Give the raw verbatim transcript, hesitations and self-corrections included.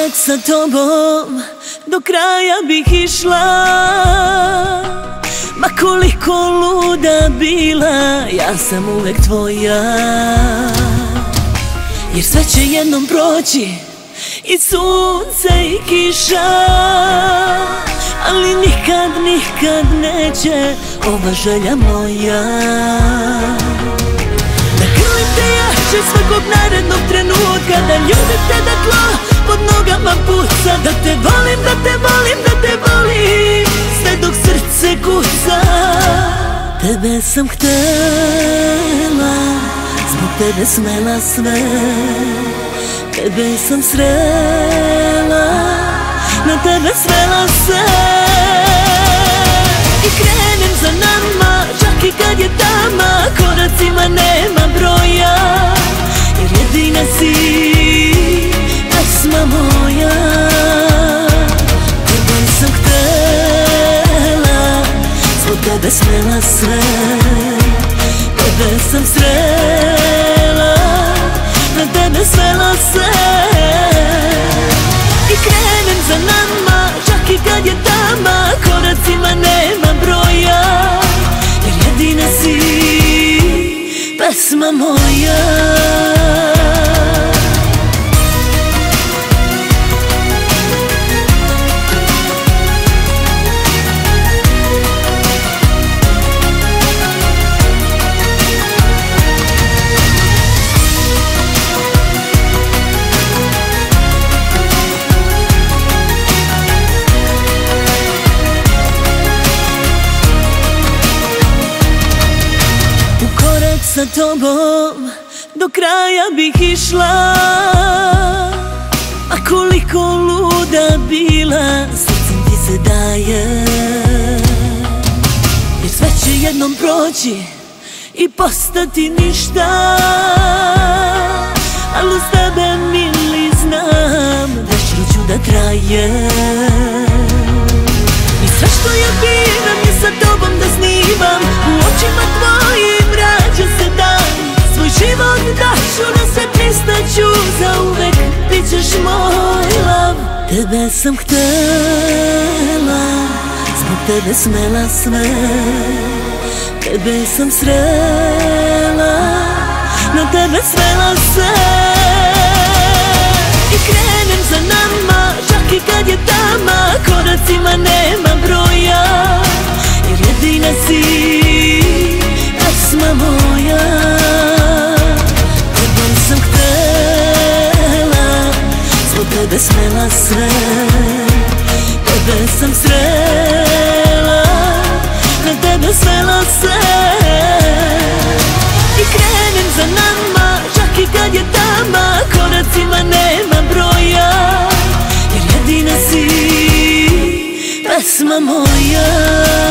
korak sa tobom do kraja bih išla, ma koliko luda bila, ja sam uvek tvoja. Jer sve će jednom proći, i sunce i kiša, ali nikad, nikad neće ova želja moja. Da grlim te jače svakog narednog trenutka, da ljubim te da tlo pod nogama puca, da te volim, da te volim, da te volim, sve dok srce kuca. Tebe sam htela, zbog tebe smela sve, tebe sam srela, na tebe svela se. I krenem za nama, čak i kad je tama, koracima nema broja, jer jedina si pesma moja. Tebe sam htela, zbog tebe smela sve, tebe sam srela, na tebe svela se. I krenem za nama, čak i kad je tama, koracima nema broja, jer jedina si pesma moja. Sa tobom do kraja bih išla, a koliko luda bila, srcem ti se daje. Jer sve će jednom proći i postati ništa, ali uz tebe mili znam, večer ću da traje. I sve što ja biram je sa tobom da snimam, u očima tvojim rađa se dan. Svoj život daću, na sve pristaću, zauvek bit ćeš moj lav. Tebe sam htela, zbog tebe smela sve, tebe sam srela, na tebe svela se. I krenem za nama, čak i kad je tama, koracima nema broja, jer jedina si pesma moja. Tebe sam htela, zbog tebe smela sve, tebe sam srela, na tebe svela se. I krenem za nama, čak i kad je tama, koracima nema broja, jer jedina si pesma moja.